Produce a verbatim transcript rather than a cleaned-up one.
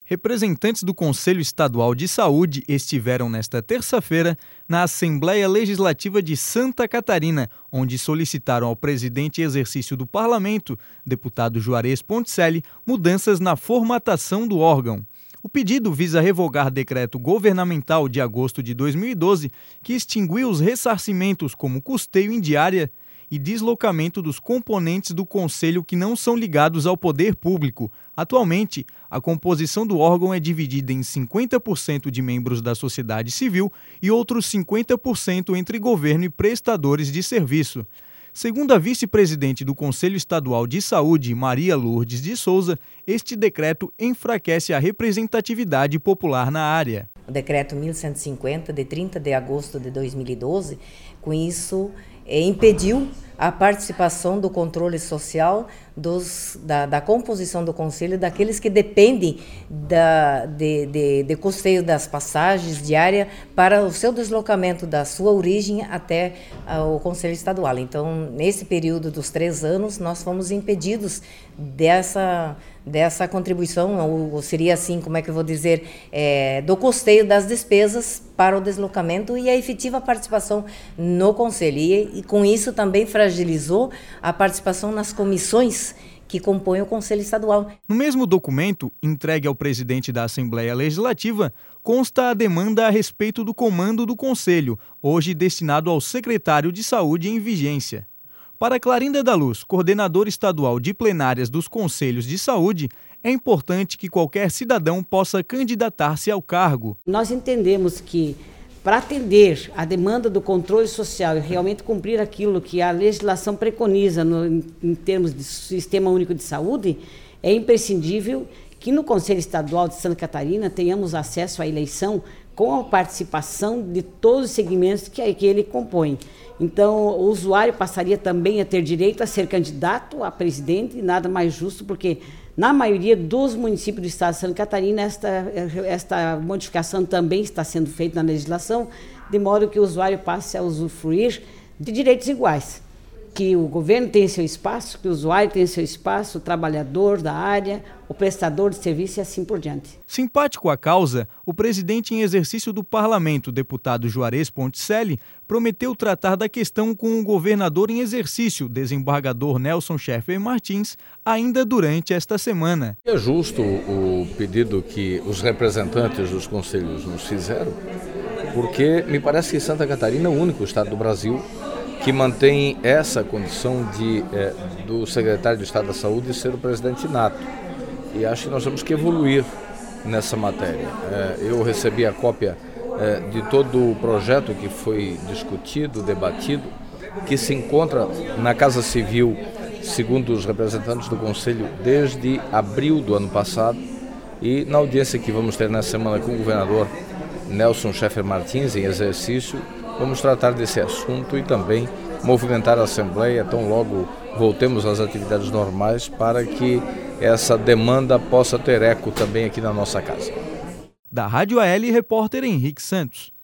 Representantes do Conselho Estadual de Saúde estiveram nesta terça-feira na Assembleia Legislativa de Santa Catarina, onde solicitaram ao presidente em exercício do Parlamento, deputado Juarez Ponticelli, mudanças na formatação do órgão. O pedido visa revogar decreto governamental de agosto de dois mil e doze, que extinguiu os ressarcimentos como custeio em diária e deslocamento dos componentes do Conselho que não são ligados ao poder público. Atualmente, a composição do órgão é dividida em cinquenta por cento de membros da sociedade civil e outros cinquenta por cento entre governo e prestadores de serviço. Segundo a vice-presidente do Conselho Estadual de Saúde, Maria Lourdes de Souza, este decreto enfraquece a representatividade popular na área. O decreto mil cento e cinquenta, de trinta de agosto de dois mil e doze, com isso é, impediu a participação do controle social dos, da, da composição do Conselho daqueles que dependem da, de, de, de custeio das passagens diárias para o seu deslocamento da sua origem até uh, o Conselho Estadual. Então, nesse período dos três anos, nós fomos impedidos dessa, dessa contribuição, ou, ou seria assim, como é que eu vou dizer, é, do custeio das despesas para o deslocamento e a efetiva participação no Conselho. E, e com isso também fragilizou a participação nas comissões que compõem o Conselho Estadual. No mesmo documento, entregue ao presidente da Assembleia Legislativa, consta a demanda a respeito do comando do Conselho, hoje destinado ao secretário de Saúde em vigência. Para Clarinda da Luz, coordenadora estadual de plenárias dos Conselhos de Saúde, é importante que qualquer cidadão possa candidatar-se ao cargo. Nós entendemos que, para atender a demanda do controle social e realmente cumprir aquilo que a legislação preconiza no, em, em termos de Sistema Único de Saúde, é imprescindível que no Conselho Estadual de Santa Catarina tenhamos acesso à eleição com a participação de todos os segmentos que, que ele compõe. Então, o usuário passaria também a ter direito a ser candidato a presidente, nada mais justo, porque na maioria dos municípios do estado de Santa Catarina, esta, esta modificação também está sendo feita na legislação, de modo que o usuário passe a usufruir de direitos iguais. Que o governo tem seu espaço, que o usuário tem seu espaço, o trabalhador da área, o prestador de serviço e assim por diante. Simpático à causa, o presidente em exercício do Parlamento, deputado Juarez Ponticelli, prometeu tratar da questão com o governador em exercício, desembargador Nelson Schaeffer Martins, ainda durante esta semana. É justo o pedido que os representantes dos conselhos nos fizeram, porque me parece que Santa Catarina é o único estado do Brasil que mantém essa condição de, é, do secretário de Estado da Saúde ser o presidente nato. E acho que nós temos que evoluir nessa matéria. É, eu recebi a cópia é, de todo o projeto que foi discutido, debatido, que se encontra na Casa Civil, segundo os representantes do Conselho, desde abril do ano passado. E na audiência que vamos ter nessa semana com o governador Nelson Schaeffer Martins, em exercício, vamos tratar desse assunto e também movimentar a Assembleia, tão logo voltemos às atividades normais, para que essa demanda possa ter eco também aqui na nossa casa. Da Rádio A L, repórter Henrique Santos.